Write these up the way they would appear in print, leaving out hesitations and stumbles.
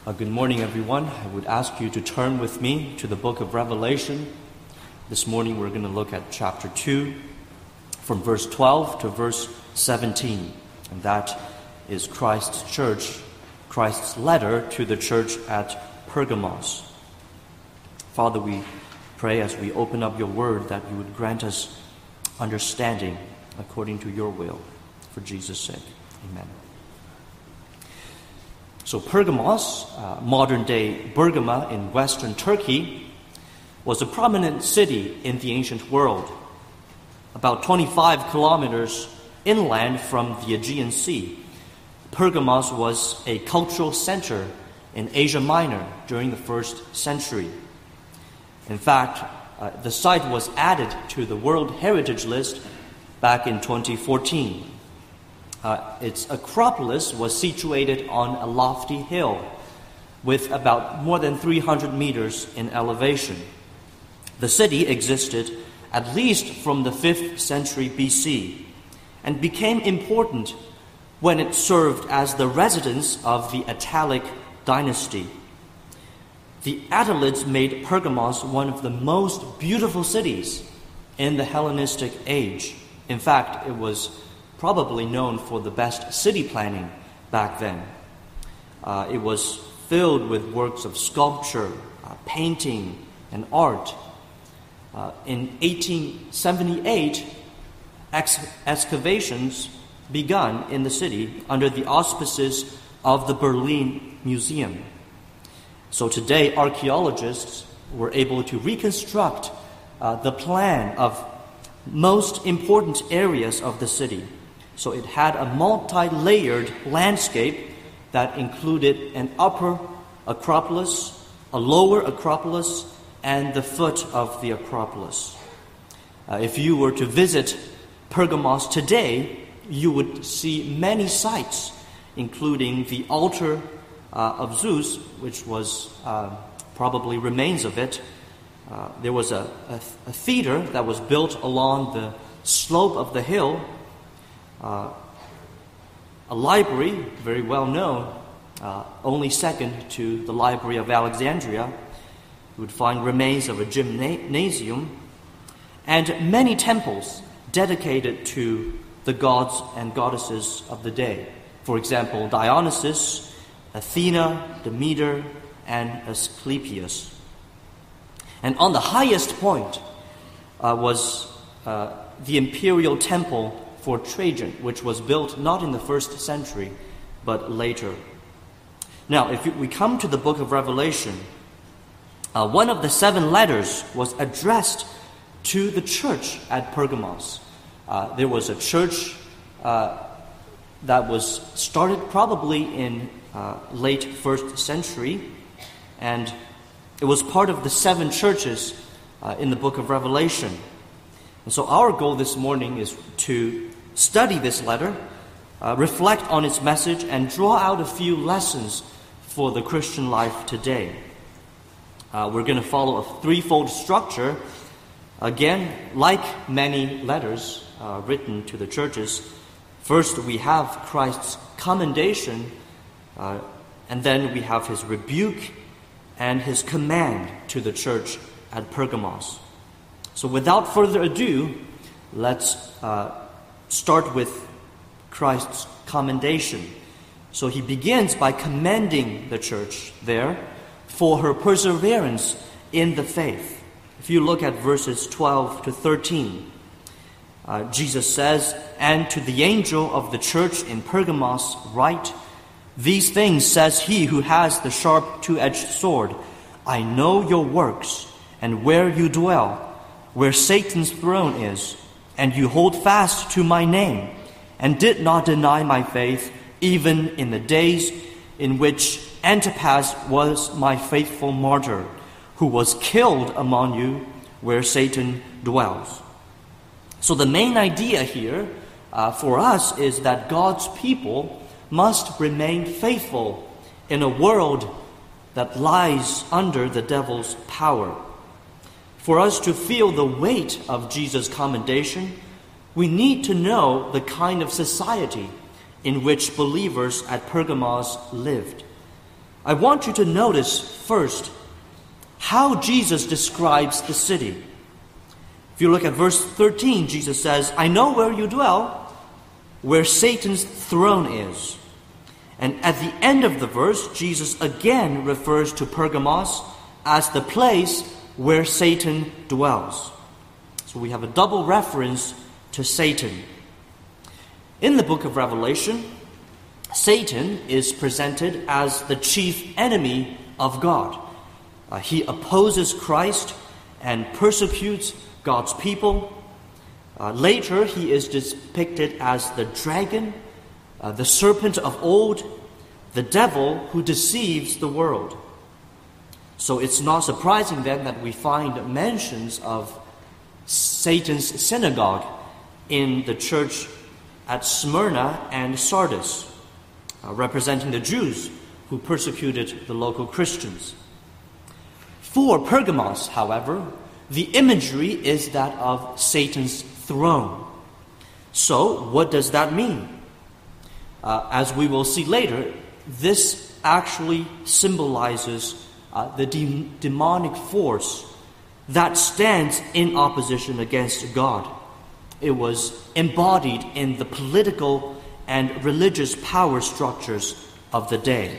Good morning, everyone. I would ask you to turn with me to the book of Revelation. This morning we're going to look at chapter 2 from verse 12 to verse 17. And that is Christ's church, Christ's letter to the church at Pergamos. Father, we pray as we open up your word that you would grant us understanding according to your will. For Jesus' sake, amen. So Pergamos, modern-day Bergama in western Turkey, was a prominent city in the ancient world, about 25 kilometers inland from the Aegean Sea. Pergamos was a cultural center in Asia Minor during the first century. In fact, the site was added to the World Heritage List back in 2014. Its Acropolis was situated on a lofty hill with about more than 300 meters in elevation. The city existed at least from the 5th century BC and became important when it served as the residence of the Attalic dynasty. The Attalids made Pergamos one of the most beautiful cities in the Hellenistic age. In fact, it was probably known for the best city planning back then. It was filled with works of sculpture, painting, and art. In 1878, excavations begun in the city under the auspices of the Berlin Museum. So today, archaeologists were able to reconstruct the plan of most important areas of the city. So it had a multi-layered landscape that included an upper Acropolis, a lower Acropolis, and the foot of the Acropolis. If you were to visit Pergamos today, you would see many sights, including the altar of Zeus, which was probably remains of it. There was a theater that was built along the slope of the hill. A library, very well known, only second to the Library of Alexandria. You would find remains of a gymnasium and many temples dedicated to the gods and goddesses of the day. For example, Dionysus, Athena, Demeter, and Asclepius. And on the highest point was the imperial temple for Trajan, which was built not in the first century, but later. Now, if we come to the book of Revelation, one of the 7 letters was addressed to the church at Pergamos. There was a church that was started probably in late 1st century, and it was part of the 7 churches in the book of Revelation. And so our goal this morning is to study this letter, reflect on its message, and draw out a few lessons for the Christian life today. We're going to follow a threefold structure. Again, like many letters written to the churches, first we have Christ's commendation, and then we have his rebuke and his command to the church at Pergamos. So without further ado, let's start with Christ's commendation. So he begins by commending the church there for her perseverance in the faith. If you look at verses 12 to 13, Jesus says, "And to the angel of the church in Pergamos write, these things says he who has the sharp two-edged sword. I know your works and where you dwell, where Satan's throne is, and you hold fast to my name, and did not deny my faith, even in the days in which Antipas was my faithful martyr, who was killed among you, where Satan dwells." So the main idea here for us is that God's people must remain faithful in a world that lies under the devil's power. For us to feel the weight of Jesus' commendation, we need to know the kind of society in which believers at Pergamos lived. I want you to notice first how Jesus describes the city. If you look at verse 13, Jesus says, "I know where you dwell, where Satan's throne is." And at the end of the verse, Jesus again refers to Pergamos as the place where Satan dwells. So we have a double reference to Satan. In the book of Revelation, Satan is presented as the chief enemy of God. He opposes Christ and persecutes God's people. Later, he is depicted as the dragon, the serpent of old, the devil who deceives the world. So it's not surprising then that we find mentions of Satan's synagogue in the church at Smyrna and Sardis, representing the Jews who persecuted the local Christians. For Pergamos, however, the imagery is that of Satan's throne. So, what does that mean? As we will see later, this actually symbolizes the demonic force that stands in opposition against God. It was embodied in the political and religious power structures of the day.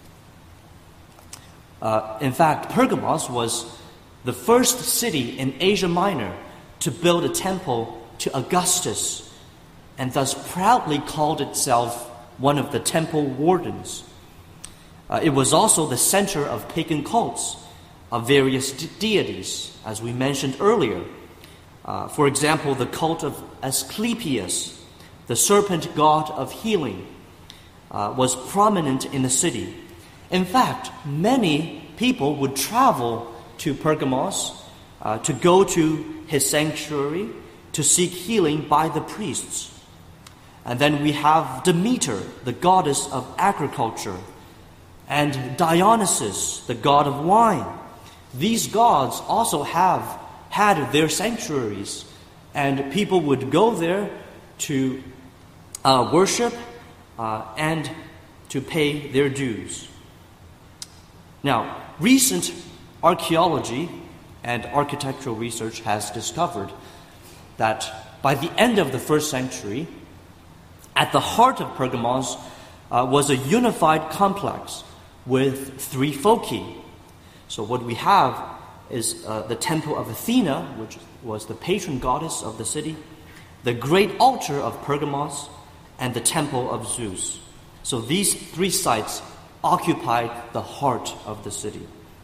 In fact, Pergamos was the first city in Asia Minor to build a temple to Augustus, and thus proudly called itself one of the temple wardens. It was also the center of pagan cults of various deities, as we mentioned earlier. For example, the cult of Asclepius, the serpent god of healing, was prominent in the city. In fact, many people would travel to Pergamos to go to his sanctuary to seek healing by the priests. And then we have Demeter, the goddess of agriculture, and Dionysus, the god of wine. These gods also had their sanctuaries, and people would go there to worship and to pay their dues. Now, recent archaeology and architectural research has discovered that by the end of the first century, at the heart of Pergamos was a unified complex with three foci. So what we have is the temple of Athena, which was the patron goddess of the city, the great altar of Pergamos, and the temple of Zeus. So these three sites occupied the heart of the city.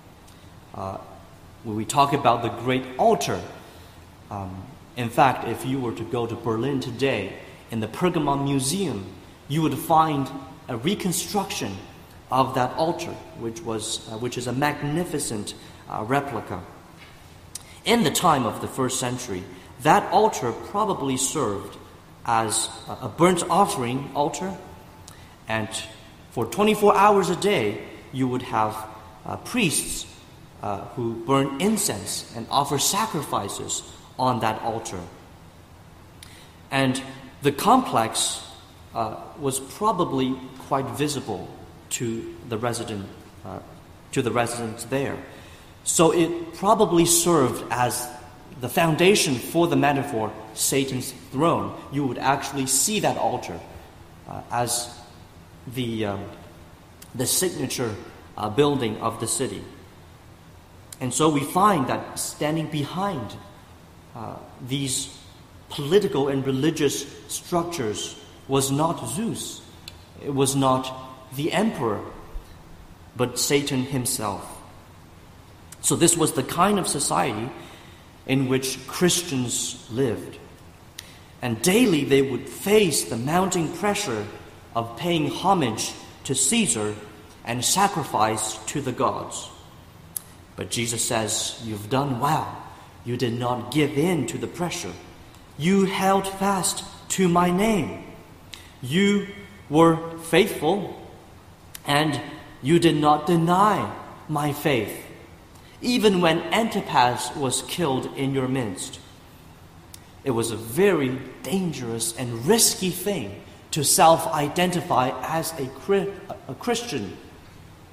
When we talk about the great altar, in fact, if you were to go to Berlin today, in the Pergamon Museum, you would find a reconstruction of that altar, which is a magnificent replica. In the time of the first century, that altar probably served as a burnt offering altar, and for 24 hours a day, you would have priests who burn incense and offer sacrifices on that altar. And the complex was probably quite visible to the residents there. So it probably served as the foundation for the metaphor Satan's throne. You would actually see that altar as the signature building of the city. And so we find that standing behind these political and religious structures was not Zeus. It was not the emperor, but Satan himself. So this was the kind of society in which Christians lived. And daily they would face the mounting pressure of paying homage to Caesar and sacrifice to the gods. But Jesus says, "You've done well. You did not give in to the pressure. You held fast to my name. You were faithful, and you did not deny my faith, even when Antipas was killed in your midst." It was a very dangerous and risky thing to self-identify as a Christian.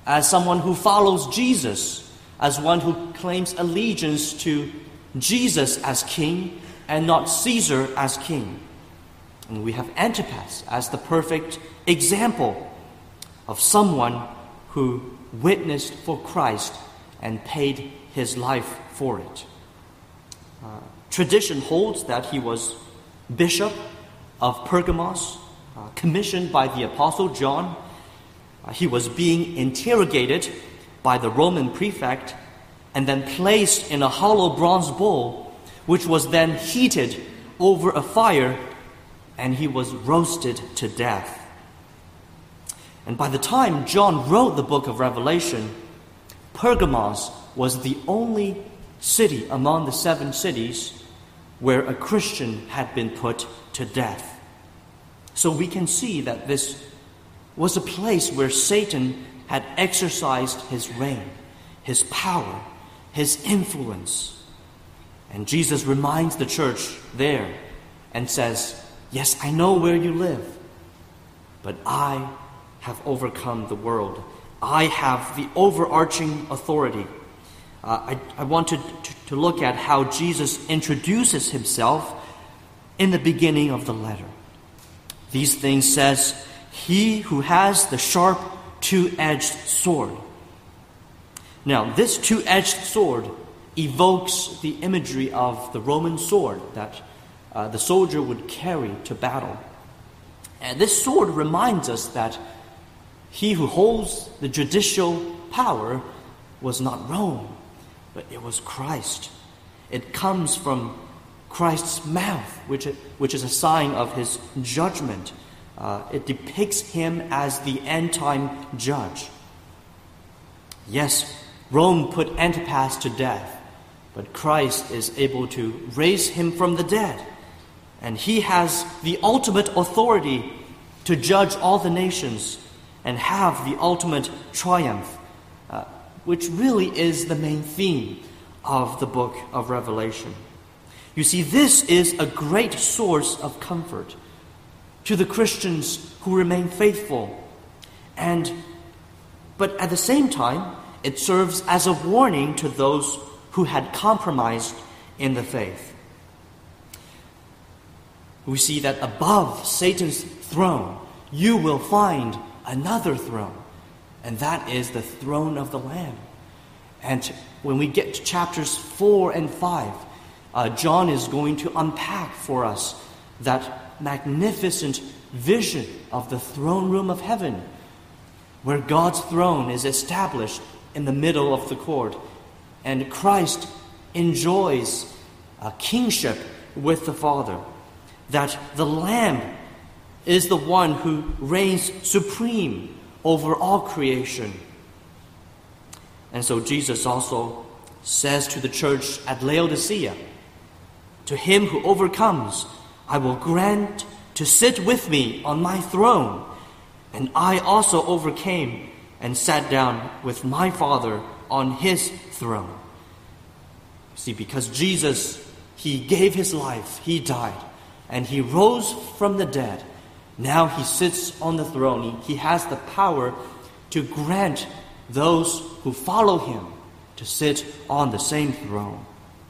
as someone who follows Jesus, as one who claims allegiance to Jesus as king and not Caesar as king. And we have Antipas as the perfect example of someone who witnessed for Christ and paid his life for it. Tradition holds that he was bishop of Pergamos, commissioned by the Apostle John. He was being interrogated by the Roman prefect and then placed in a hollow bronze bowl, which was then heated over a fire, and he was roasted to death. And by the time John wrote the book of Revelation, Pergamos was the only city among the 7 cities where a Christian had been put to death. So we can see that this was a place where Satan had exercised his reign, his power, his influence. And Jesus reminds the church there and says, "Yes, I know where you live, but I have overcome the world. I have the overarching authority." I wanted to look at how Jesus introduces himself in the beginning of the letter. These things says, "He who has the sharp two-edged sword." Now, this two-edged sword evokes the imagery of the Roman sword that the soldier would carry to battle. And this sword reminds us that he who holds the judicial power was not Rome, but it was Christ. It comes from Christ's mouth, which is a sign of his judgment. It depicts him as the end-time judge. Yes, Rome put Antipas to death, but Christ is able to raise him from the dead. And he has the ultimate authority to judge all the nations and have the ultimate triumph, which really is the main theme of the book of Revelation. You see, this is a great source of comfort to the Christians who remain faithful. But at the same time, it serves as a warning to those who had compromised in the faith. We see that above Satan's throne, you will find another throne, and that is the throne of the Lamb. And when we get to chapters 4 and 5, John is going to unpack for us that magnificent vision of the throne room of heaven, where God's throne is established in the middle of the court, and Christ enjoys a kingship with the Father, that the Lamb is the one who reigns supreme over all creation. And so Jesus also says to the church at Laodicea, "To him who overcomes, I will grant to sit with me on my throne, and I also overcame and sat down with my Father on his throne." See, because Jesus, he gave his life, he died, and he rose from the dead. Now he sits on the throne. He has the power to grant those who follow him to sit on the same throne.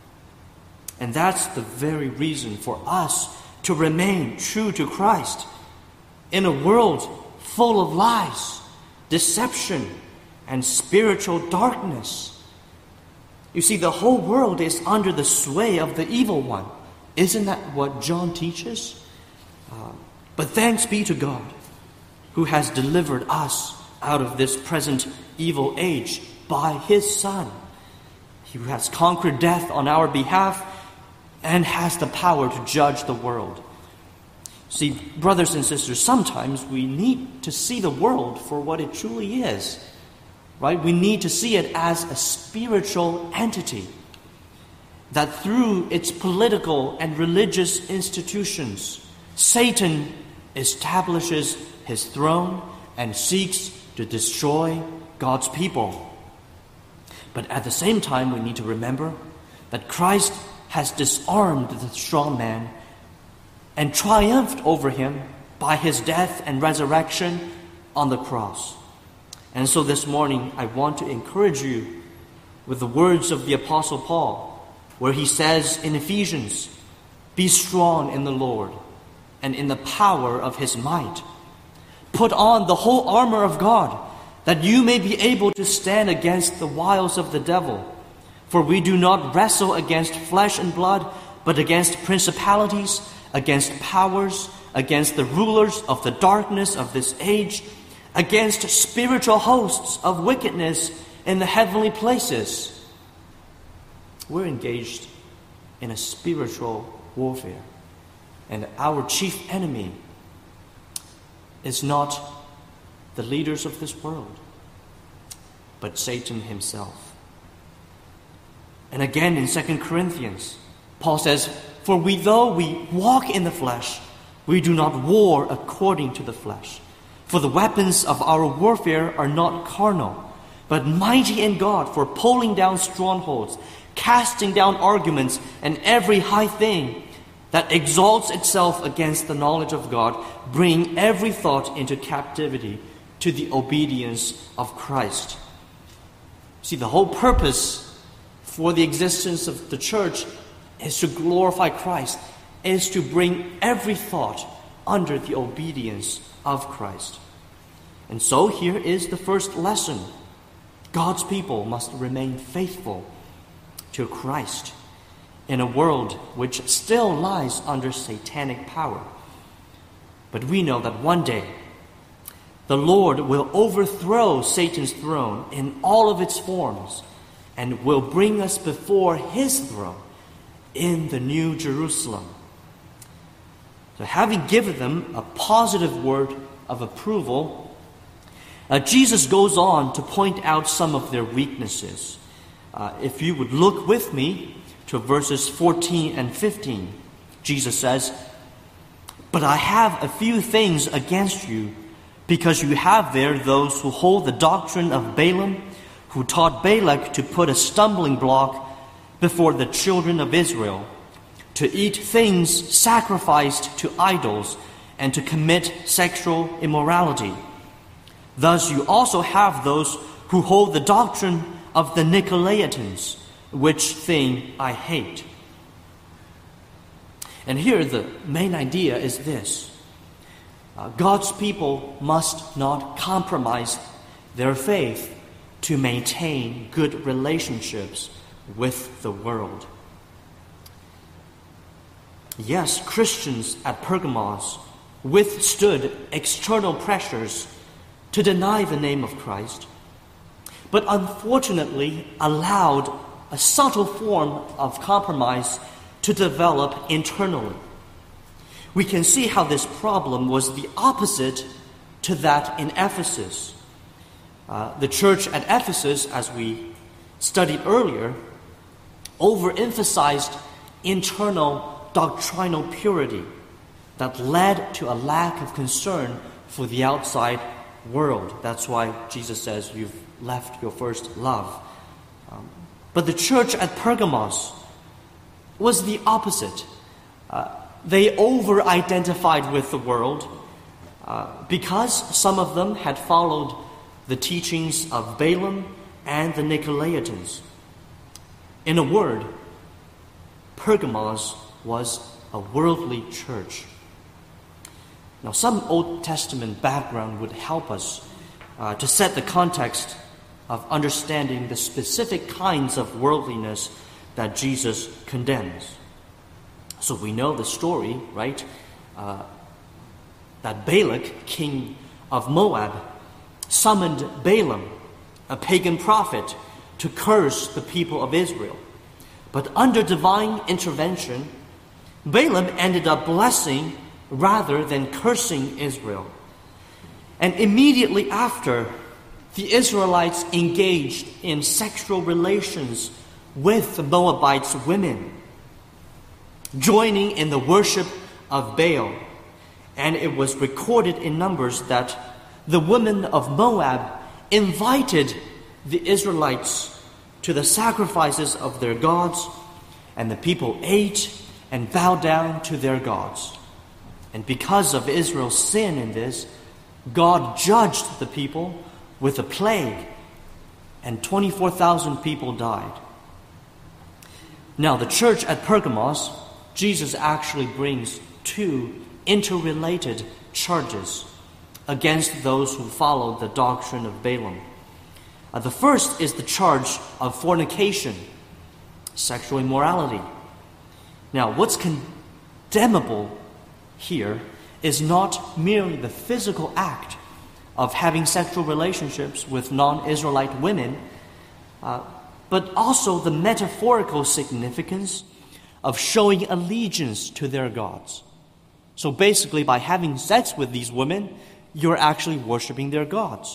And that's the very reason for us to remain true to Christ in a world full of lies, deception, and spiritual darkness. You see, the whole world is under the sway of the evil one. Isn't that what John teaches? But thanks be to God, who has delivered us out of this present evil age by his Son. He has conquered death on our behalf and has the power to judge the world. See, brothers and sisters, sometimes we need to see the world for what it truly is, right? We need to see it as a spiritual entity that through its political and religious institutions, Satan establishes his throne and seeks to destroy God's people. But at the same time, we need to remember that Christ has disarmed the strong man and triumphed over him by his death and resurrection on the cross. And so this morning, I want to encourage you with the words of the Apostle Paul, where he says in Ephesians, "Be strong in the Lord and in the power of his might. Put on the whole armor of God, that you may be able to stand against the wiles of the devil. For we do not wrestle against flesh and blood, but against principalities, against powers, against the rulers of the darkness of this age, against spiritual hosts of wickedness in the heavenly places." We're engaged in a spiritual warfare, and our chief enemy is not the leaders of this world, but Satan himself. And again in 2 Corinthians, Paul says, "For though we walk in the flesh, we do not war according to the flesh. For the weapons of our warfare are not carnal, but mighty in God for pulling down strongholds, casting down arguments and every high thing that exalts itself against the knowledge of God, bringing every thought into captivity to the obedience of Christ." See, the whole purpose for the existence of the church is to glorify Christ, is to bring every thought under the obedience of Christ. And so here is the first lesson. God's people must remain faithful to Christ in a world which still lies under satanic power. But we know that one day the Lord will overthrow Satan's throne in all of its forms and will bring us before his throne in the New Jerusalem. So having given them a positive word of approval, Jesus goes on to point out some of their weaknesses. If you would look with me to verses 14 and 15, Jesus says, "But I have a few things against you, because you have there those who hold the doctrine of Balaam, who taught Balak to put a stumbling block before the children of Israel, to eat things sacrificed to idols, and to commit sexual immorality. Thus you also have those who hold the doctrine of the Nicolaitans, which thing I hate." And here the main idea is this. God's people must not compromise their faith to maintain good relationships with the world. Yes, Christians at Pergamos withstood external pressures to deny the name of Christ, but unfortunately allowed a subtle form of compromise to develop internally. We can see how this problem was the opposite to that in Ephesus. The church at Ephesus, as we studied earlier, overemphasized internal doctrinal purity that led to a lack of concern for the outside world. That's why Jesus says, "You've left your first love." But the church at Pergamos was the opposite. They over-identified with the world because some of them had followed the teachings of Balaam and the Nicolaitans. In a word, Pergamos was a worldly church. Now, some Old Testament background would help us to set the context of understanding the specific kinds of worldliness that Jesus condemns. So we know the story, right? That Balak, king of Moab, summoned Balaam, a pagan prophet, to curse the people of Israel. But under divine intervention, Balaam ended up blessing rather than cursing Israel. And immediately after, the Israelites engaged in sexual relations with the Moabites' women, joining in the worship of Baal. And it was recorded in Numbers that the women of Moab invited the Israelites to the sacrifices of their gods, and the people ate and bowed down to their gods. And because of Israel's sin in this, God judged the people with a plague, and 24,000 people died. Now, the church at Pergamos, Jesus actually brings two interrelated charges against those who followed the doctrine of Balaam. The first is the charge of fornication, sexual immorality. Now, what's condemnable here is not merely the physical act of having sexual relationships with non-Israelite women, but also the metaphorical significance of showing allegiance to their gods. So basically, by having sex with these women, you're actually worshiping their gods.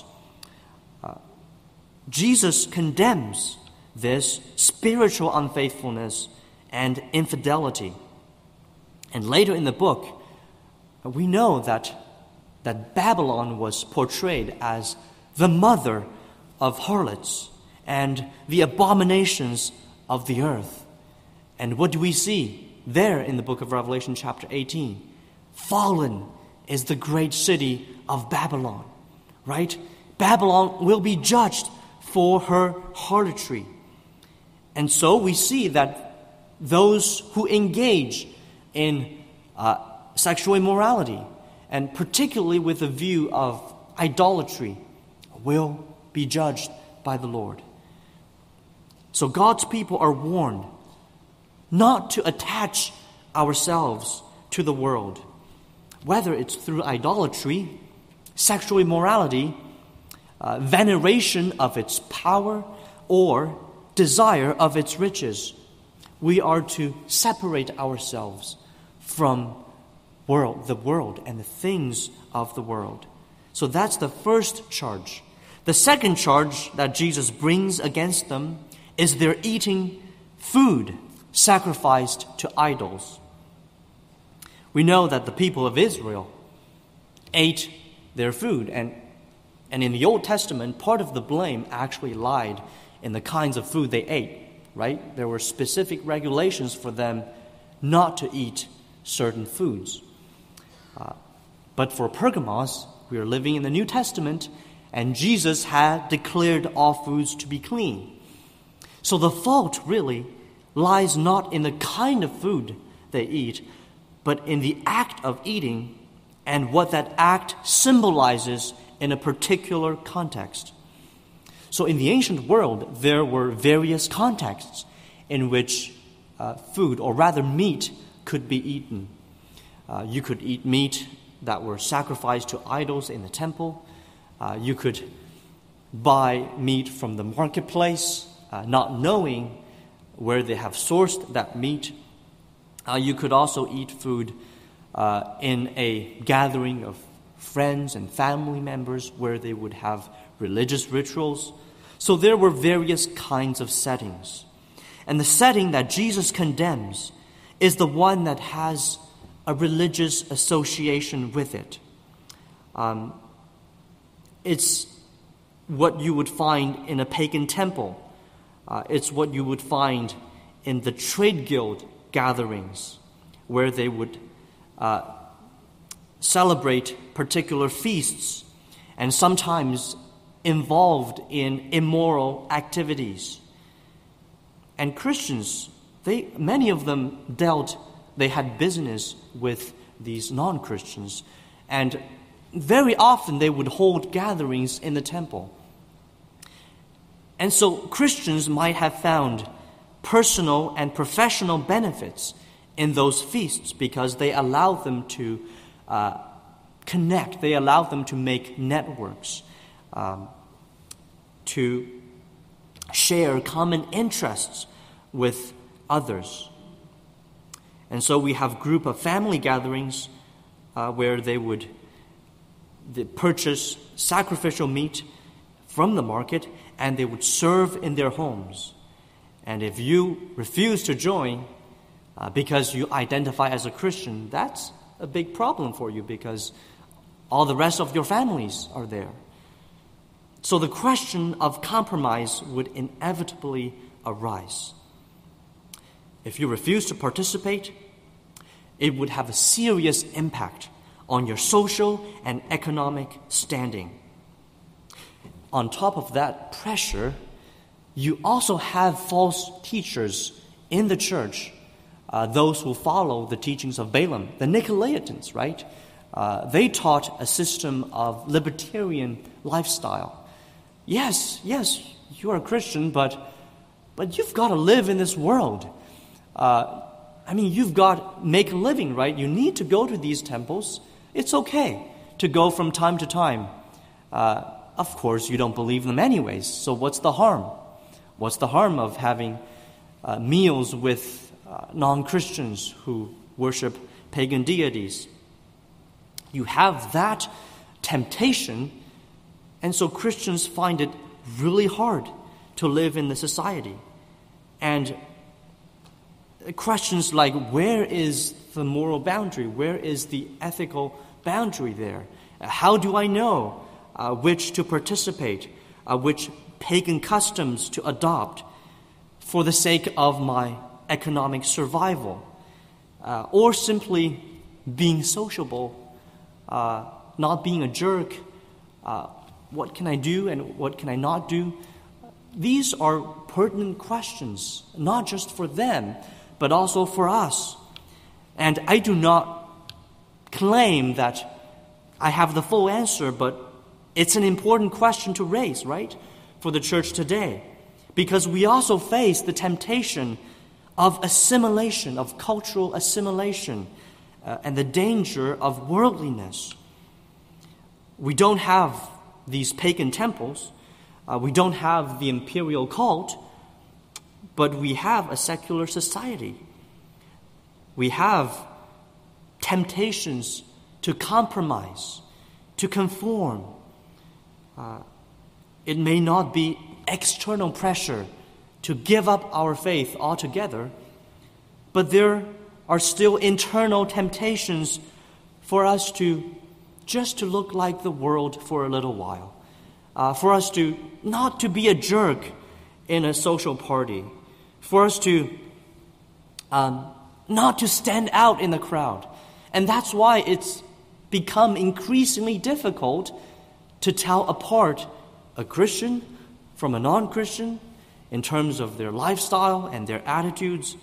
Jesus condemns this spiritual unfaithfulness and infidelity. And later in the book, we know that Babylon was portrayed as the mother of harlots and the abominations of the earth. And what do we see there in the book of Revelation chapter 18? Fallen is the great city of Babylon, right? Babylon will be judged for her harlotry. And so we see that those who engage in sexual immorality, and particularly with a view of idolatry, will be judged by the Lord. So God's people are warned not to attach ourselves to the world, whether it's through idolatry, sexual immorality, veneration of its power, or desire of its riches. We are to separate ourselves from the world and the things of the world. So that's the first charge. The second charge that Jesus brings against them is their eating food sacrificed to idols. We know that the people of Israel ate their food, and in the Old Testament, part of the blame actually lied in the kinds of food they ate, right? There were specific regulations for them not to eat certain foods. But for Pergamos, we are living in the New Testament, and Jesus had declared all foods to be clean. So the fault really lies not in the kind of food they eat, but in the act of eating and what that act symbolizes in a particular context. So in the ancient world, there were various contexts in which food, or rather meat, could be eaten. You could eat meat that were sacrificed to idols in the temple. You could buy meat from the marketplace, not knowing where they have sourced that meat. You could also eat food in a gathering of friends and family members where they would have religious rituals. So there were various kinds of settings. And the setting that Jesus condemns is the one that has a religious association with it. It's what you would find in a pagan temple. It's what you would find in the trade guild gatherings, where they would celebrate particular feasts and sometimes involved in immoral activities. And Christians, many of them they had business with these non-Christians, and very often they would hold gatherings in the temple. And so Christians might have found personal and professional benefits in those feasts because they allowed them to connect, they allowed them to make networks, to share common interests with others. And so we have group of family gatherings where they would purchase sacrificial meat from the market and they would serve in their homes. And if you refuse to join because you identify as a Christian, that's a big problem for you because all the rest of your families are there. So the question of compromise would inevitably arise. If you refuse to participate, it would have a serious impact on your social and economic standing. on top of that pressure, you also have false teachers in the church, those who follow the teachings of Balaam, the Nicolaitans, right? They taught a system of libertarian lifestyle. Yes, you are a Christian, but you've got to live in this world. You've got to make a living, right? You need to go to these temples. It's okay to go from time to time. Of course, you don't believe them anyways, so what's the harm? What's the harm of having meals with non-Christians who worship pagan deities? You have that temptation, and so Christians find it really hard to live in the society. And questions like, where is the moral boundary? Where is the ethical boundary there? How do I know which to participate, which pagan customs to adopt for the sake of my economic survival, or simply being sociable, not being a jerk? What can I do and what can I not do? These are pertinent questions, not just for them, but also for us. And I do not claim that I have the full answer, but it's an important question to raise, right, for the church today. Because we also face the temptation of assimilation, of cultural assimilation, and the danger of worldliness. We don't have these pagan temples. We don't have the imperial cult, but we have a secular society. We have temptations to compromise, to conform. It may not be external pressure to give up our faith altogether, but there are still internal temptations for us to just to look like the world for a little while, for us to not to be a jerk in a social party, for us to not to stand out in the crowd. And that's why it's become increasingly difficult to tell apart a Christian from a non-Christian in terms of their lifestyle and their attitudes.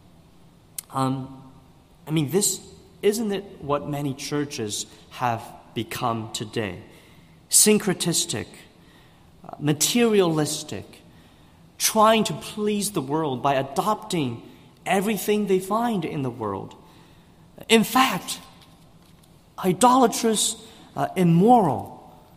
This isn't it what many churches have become today? Syncretistic, materialistic, trying to please the world by adopting everything they find in the world. In fact, idolatrous, immoral.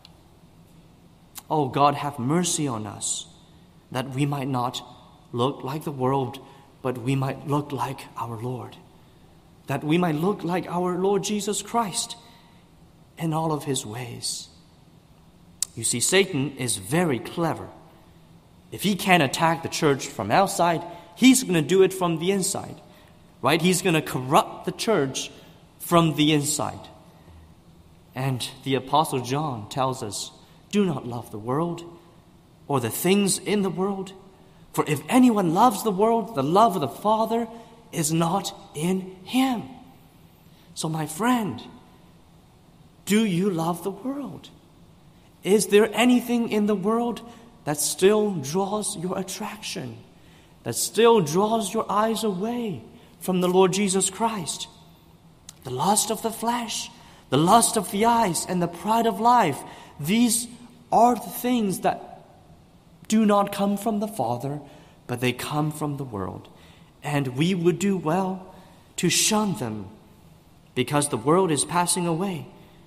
Oh, God, have mercy on us, that we might not look like the world, but we might look like our Lord. That we might look like our Lord Jesus Christ in all of his ways. You see, Satan is very clever. If he can't attack the church from outside, he's going to do it from the inside, right? He's going to corrupt the church from the inside. And the Apostle John tells us, do not love the world or the things in the world. For if anyone loves the world, the love of the Father is not in him. So my friend, do you love the world? Is there anything in the world that still draws your attraction, that still draws your eyes away from the Lord Jesus Christ? The lust of the flesh, the lust of the eyes, and the pride of life, these are the things that do not come from the Father, but they come from the world. And we would do well to shun them, because the world is passing away.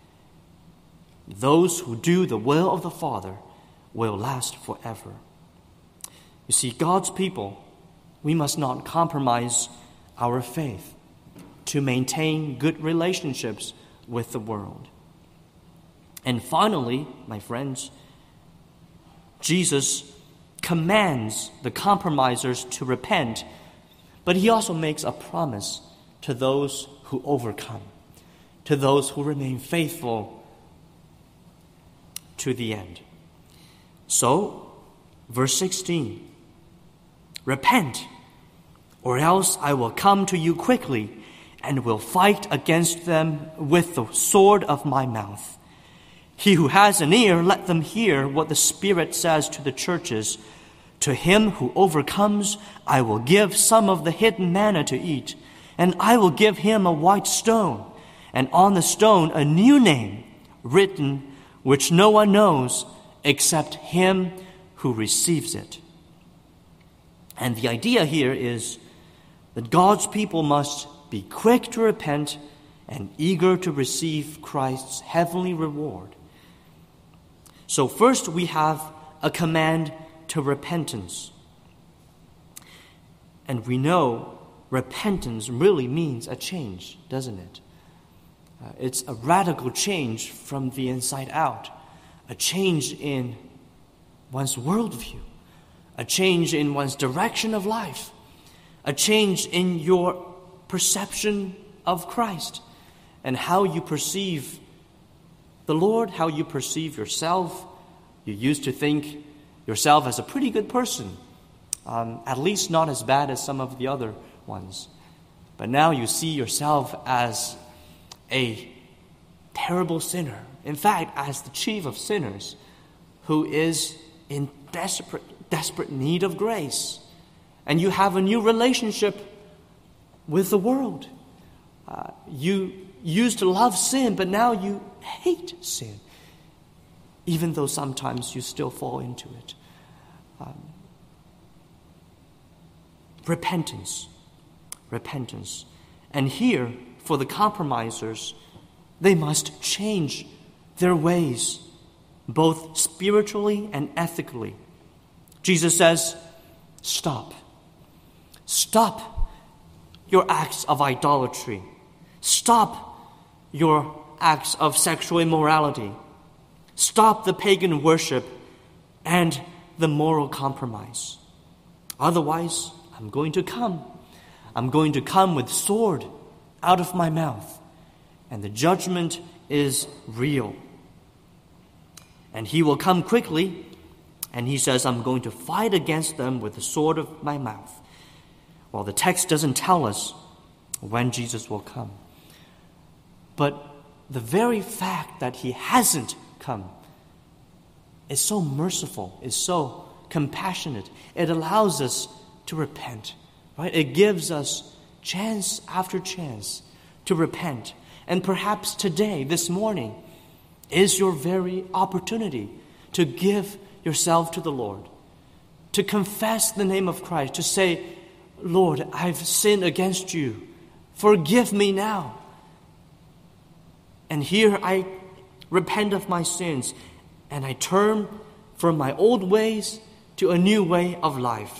Those who do the will of the Father will last forever. You see, God's people, we must not compromise our faith to maintain good relationships with the world. And finally, my friends, Jesus commands the compromisers to repent, but he also makes a promise to those who overcome, to those who remain faithful to the end. So, verse 16, repent, or else I will come to you quickly and will fight against them with the sword of my mouth. He who has an ear, let them hear what the Spirit says to the churches. To him who overcomes, I will give some of the hidden manna to eat, and I will give him a white stone, and on the stone a new name written, which no one knows except him who receives it. And the idea here is that God's people must be quick to repent and eager to receive Christ's heavenly reward. So first we have a command to repentance. And we know repentance really means a change, doesn't it? It's a radical change from the inside out, a change in one's worldview, a change in one's direction of life, a change in your perception of Christ and how you perceive the Lord, how you perceive yourself. You used to think yourself as a pretty good person, at least not as bad as some of the other ones. But now you see yourself as a terrible sinner. In fact, as the chief of sinners who is in desperate need of grace. And you have a new relationship with the world. You used to love sin, but now you hate sin, even though sometimes you still fall into it. Repentance. And here, for the compromisers, they must change their ways, both spiritually and ethically. Jesus says, stop. Stop your acts of idolatry. Stop your acts of sexual immorality. Stop the pagan worship and the moral compromise. Otherwise, I'm going to come. I'm going to come with sword out of my mouth. And the judgment is real. And he will come quickly. And he says, I'm going to fight against them with the sword of my mouth. Well, the text doesn't tell us when Jesus will come. But the very fact that he hasn't come is so merciful, is so compassionate. It allows us to repent, right? It gives us chance after chance to repent. And perhaps today, this morning, is your very opportunity to give yourself to the Lord, to confess the name of Christ, to say, Lord, I've sinned against you. Forgive me now. And here I repent of my sins, and I turn from my old ways to a new way of life.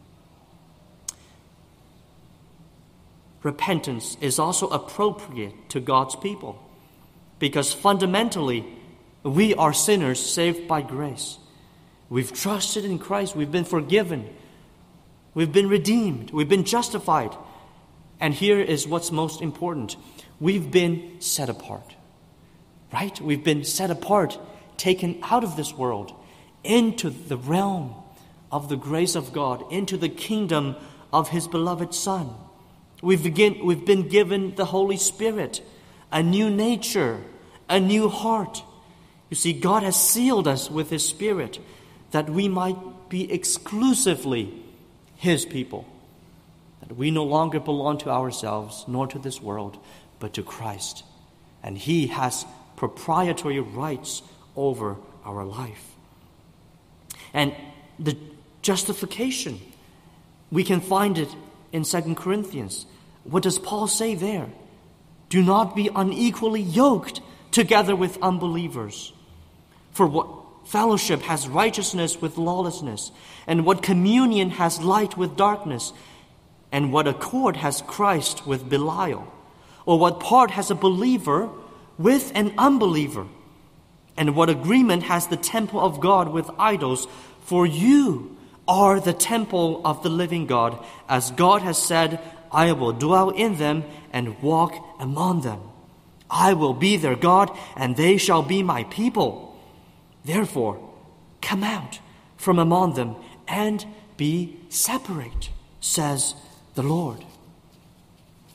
Repentance is also appropriate to God's people, because fundamentally, we are sinners saved by grace. We've trusted in Christ. We've been forgiven. We've been redeemed. We've been justified. And here is what's most important. We've been set apart. Right? We've been set apart, taken out of this world, into the realm of the grace of God, into the kingdom of His beloved Son. We've been given the Holy Spirit, a new nature, a new heart. You see, God has sealed us with His Spirit that we might be exclusively His people. That we no longer belong to ourselves, nor to this world, but to Christ. And He has proprietary rights over our life. And the justification, we can find it in 2 Corinthians. What does Paul say there? Do not be unequally yoked together with unbelievers. For what fellowship has righteousness with lawlessness? And what communion has light with darkness? And what accord has Christ with Belial? Or what part has a believer with an unbeliever? And what agreement has the temple of God with idols? For you are the temple of the living God, as God has said, I will dwell in them and walk among them. I will be their God, and they shall be my people. Therefore, come out from among them and be separate, says the Lord.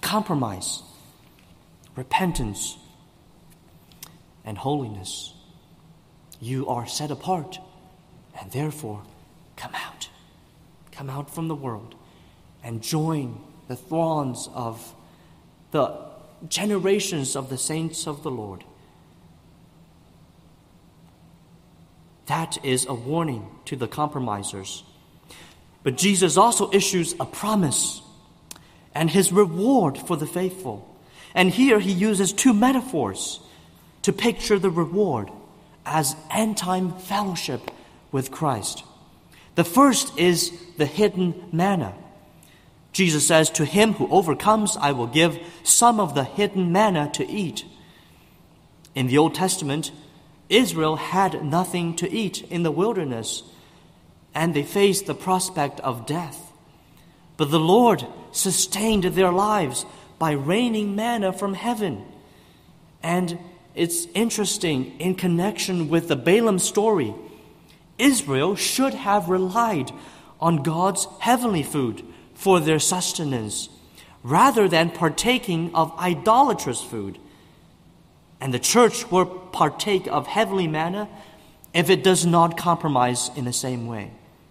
Compromise, repentance, and holiness. You are set apart, and therefore come out. Come out from the world and join the throngs of the generations of the saints of the Lord. That is a warning to the compromisers. But Jesus also issues a promise and his reward for the faithful. And here he uses two metaphors to picture the reward as end-time fellowship with Christ. The first is the hidden manna. Jesus says, "To him who overcomes, I will give some of the hidden manna to eat." In the Old Testament, Israel had nothing to eat in the wilderness, and they faced the prospect of death. But the Lord sustained their lives by raining manna from heaven. And it's interesting, in connection with the Balaam story, Israel should have relied on God's heavenly food for their sustenance, rather than partaking of idolatrous food. And the church will partake of heavenly manna if it does not compromise in the same way.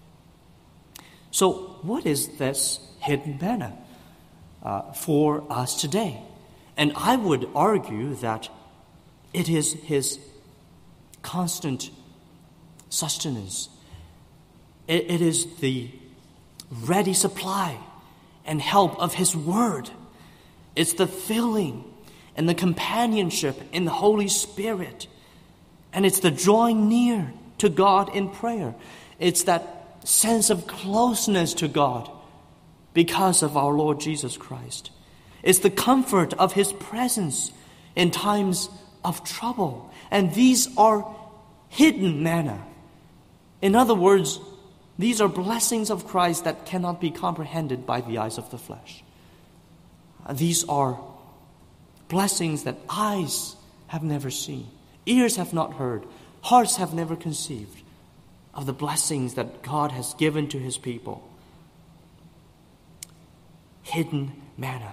So what is this hidden manna for us today? And I would argue that it is his constant sustenance. It is the ready supply and help of his word. It's the filling and the companionship in the Holy Spirit. And it's the drawing near to God in prayer. It's that sense of closeness to God because of our Lord Jesus Christ. It's the comfort of his presence in times of trouble. And these are hidden manna. In other words, these are blessings of Christ that cannot be comprehended by the eyes of the flesh. These are blessings that eyes have never seen, ears have not heard, hearts have never conceived of the blessings that God has given to his people. Hidden manna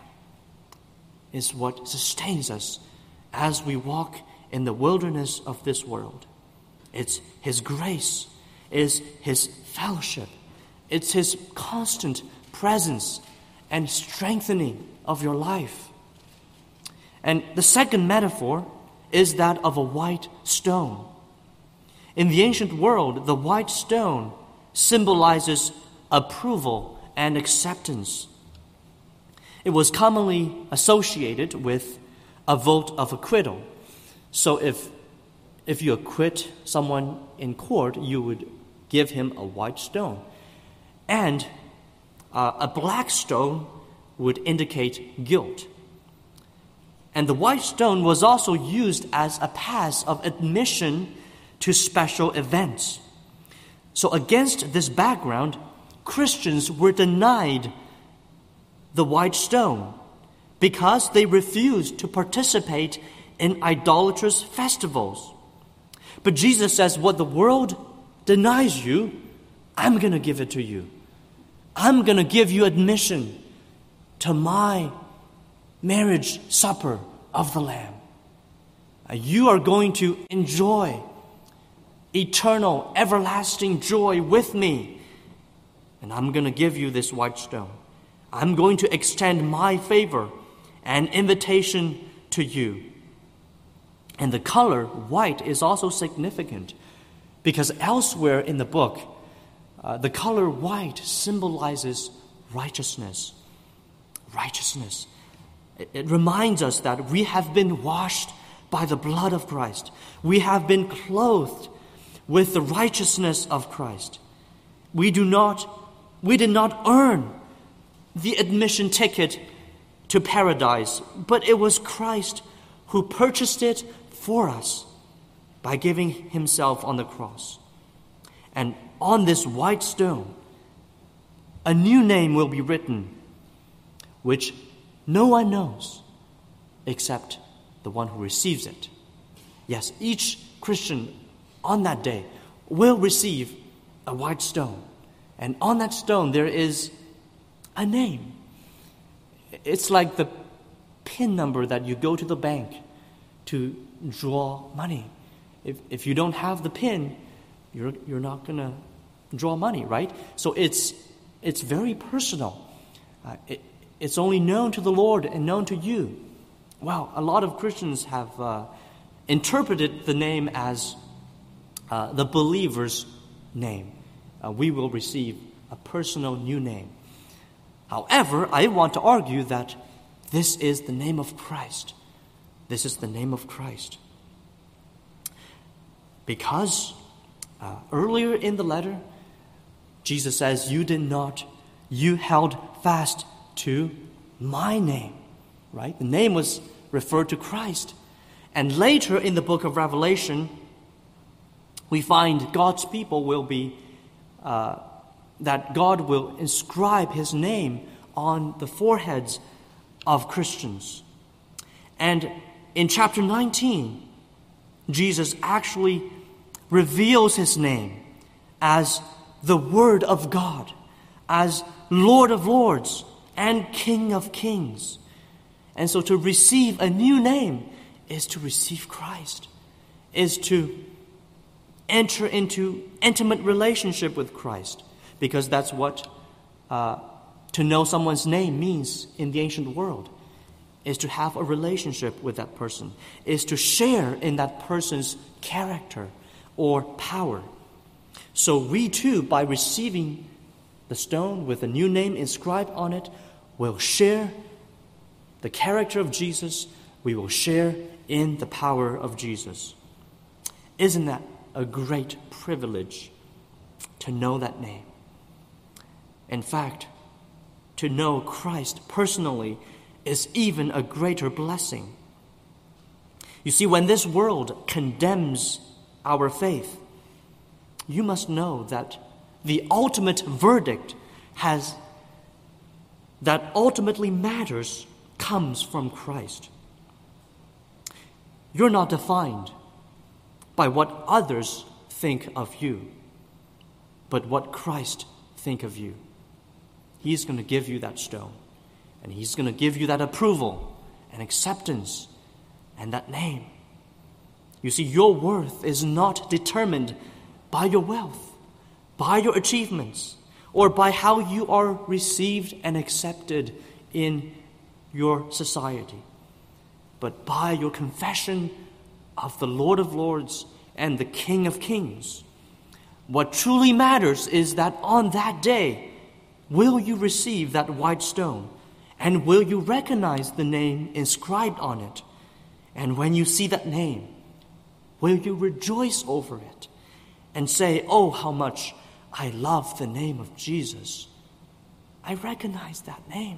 is what sustains us as we walk in the wilderness of this world. It's his grace, it's his fellowship, it's his constant presence and strengthening of your life. And the second metaphor is that of a white stone. In the ancient world, the white stone symbolizes approval and acceptance. It was commonly associated with a vote of acquittal. So if you acquit someone in court, you would give him a white stone. And a black stone would indicate guilt. And the white stone was also used as a pass of admission to special events. So against this background, Christians were denied the white stone because they refused to participate in idolatrous festivals. But Jesus says, what the world denies you, I'm going to give it to you. I'm going to give you admission to my marriage supper of the Lamb. You are going to enjoy eternal, everlasting joy with me. And I'm going to give you this white stone. I'm going to extend my favor and invitation to you. And the color white is also significant because elsewhere in the book, the color white symbolizes righteousness. Righteousness. It reminds us that we have been washed by the blood of Christ. We have been clothed with the righteousness of Christ. We did not earn the admission ticket to paradise, but it was Christ who purchased it for us by giving himself on the cross. And on this white stone, a new name will be written, which no one knows except the one who receives it. Yes, each Christian on that day will receive a white stone. And on that stone there is a name. It's like the PIN number that you go to the bank to draw money. if you don't have the PIN, you're not going to draw money, right? So it's very personal. It's only known to the Lord and known to you. Well, a lot of Christians have interpreted the name as the believer's name. We will receive a personal new name. However, I want to argue that this is the name of Christ. This is the name of Christ. Because earlier in the letter, Jesus says, you held fast to my name, right? The name was referred to Christ. And later in the book of Revelation, we find God's people will be, that God will inscribe his name on the foreheads of Christians. And in chapter 19, Jesus actually reveals his name as the Word of God, as Lord of Lords and King of Kings. And so to receive a new name is to receive Christ, is to enter into intimate relationship with Christ, because that's what to know someone's name means in the ancient world, is to have a relationship with that person, is to share in that person's character or power. So we too, by receiving the stone with a new name inscribed on it, will share the character of Jesus. We will share in the power of Jesus. Isn't that a great privilege to know that name? In fact, to know Christ personally is even a greater blessing. You see, when this world condemns our faith, you must know that the ultimate verdict that ultimately matters comes from Christ. You're not defined by what others think of you, but what Christ think of you. He's going to give you that stone, and he's going to give you that approval and acceptance and that name. You see, your worth is not determined by your wealth, by your achievements, or by how you are received and accepted in your society, but by your confession of the Lord of Lords and the King of Kings. What truly matters is that on that day, will you receive that white stone, and will you recognize the name inscribed on it? And when you see that name, will you rejoice over it and say, "Oh, how much I love the name of Jesus. I recognize that name."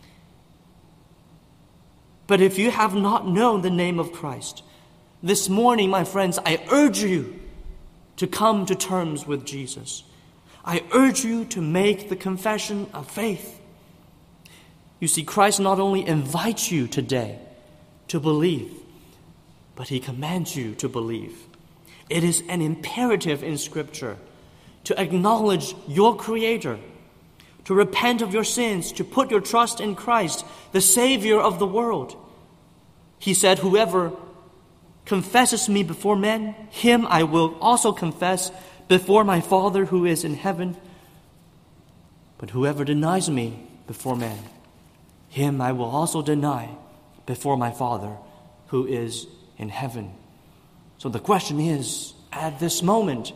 But if you have not known the name of Christ, this morning, my friends, I urge you to come to terms with Jesus. I urge you to make the confession of faith. You see, Christ not only invites you today to believe, but he commands you to believe. It is an imperative in Scripture to acknowledge your Creator, to repent of your sins, to put your trust in Christ, the Savior of the world. He said, "Whoever confesses me before men, him I will also confess before my Father who is in heaven. But whoever denies me before men, him I will also deny before my Father who is in heaven." So the question is, at this moment,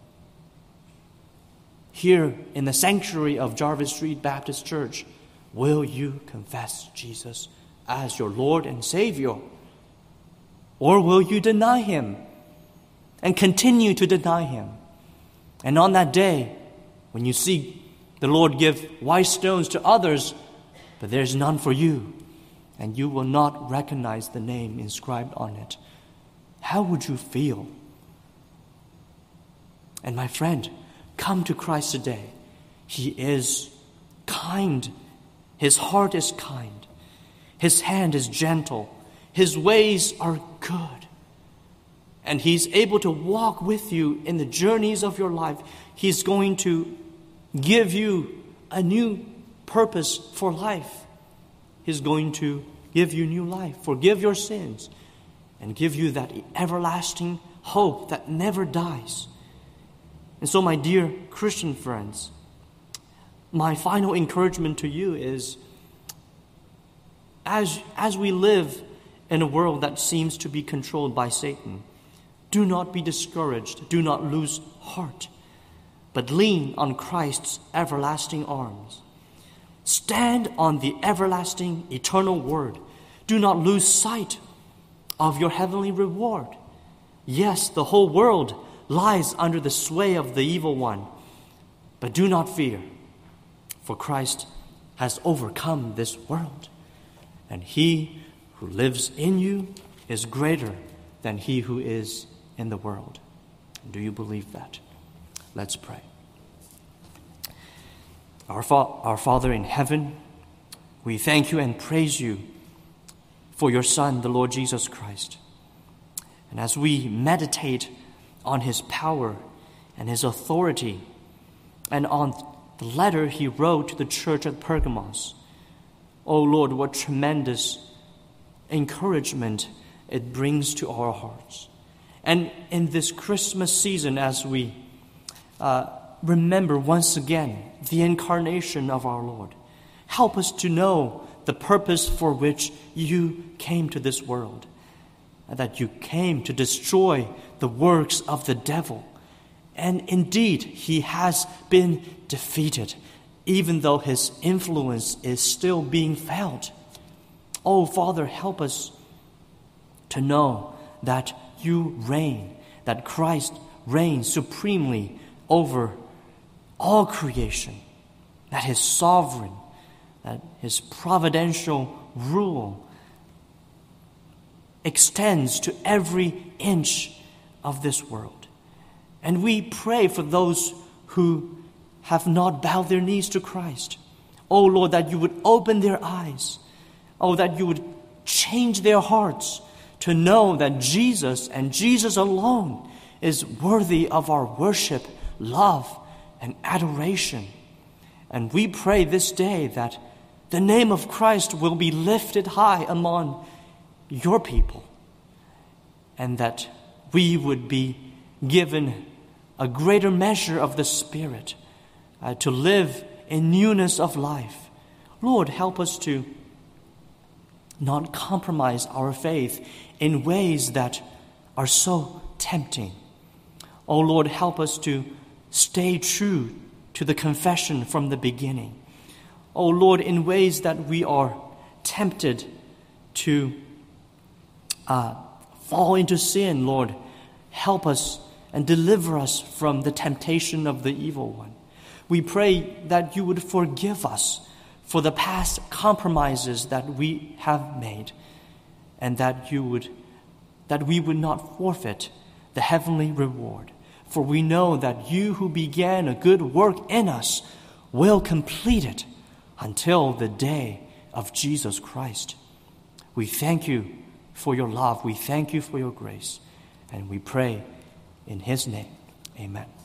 here in the sanctuary of Jarvis Street Baptist Church, will you confess Jesus as your Lord and Savior? Or will you deny him and continue to deny him? And on that day, when you see the Lord give white stones to others, but there's none for you, and you will not recognize the name inscribed on it, how would you feel? And my friend, come to Christ today. He is kind. His heart is kind. His hand is gentle. His ways are good. And he's able to walk with you in the journeys of your life. He's going to give you a new purpose for life. He's going to give you new life, forgive your sins, and give you that everlasting hope that never dies. And so, my dear Christian friends, my final encouragement to you is, as we live in a world that seems to be controlled by Satan, do not be discouraged, do not lose heart, but lean on Christ's everlasting arms. Stand on the everlasting, eternal word. Do not lose sight of your heavenly reward. Yes, the whole world lies under the sway of the evil one, but do not fear, for Christ has overcome this world, and he who lives in you is greater than he who is in the world. Do you believe that? Let's pray. Our Father in heaven, we thank you and praise you for your Son, the Lord Jesus Christ. And as we meditate on his power and his authority, and on the letter he wrote to the church at Pergamos, oh Lord, what tremendous encouragement it brings to our hearts. And in this Christmas season, as we remember once again the incarnation of our Lord, help us to know the purpose for which you came to this world, that you came to destroy the works of the devil. And indeed, he has been defeated, even though his influence is still being felt. Oh, Father, help us to know that you reign, that Christ reigns supremely over all creation, that his sovereign, that his providential rule extends to every inch of this world. And we pray for those who have not bowed their knees to Christ. Oh Lord, that you would open their eyes. Oh, that you would change their hearts to know that Jesus and Jesus alone is worthy of our worship, love, and adoration. And we pray this day that the name of Christ will be lifted high among your people, and that we would be given a greater measure of the Spirit to live in newness of life. Lord, help us to not compromise our faith in ways that are so tempting. Oh Lord, help us to stay true to the confession from the beginning. Oh Lord, in ways that we are tempted to fall into sin, Lord, help us and deliver us from the temptation of the evil one. We pray that you would forgive us for the past compromises that we have made, and that we would not forfeit the heavenly reward. For we know that you who began a good work in us will complete it until the day of Jesus Christ. We thank you for your love. We thank you for your grace. And we pray in his name. Amen.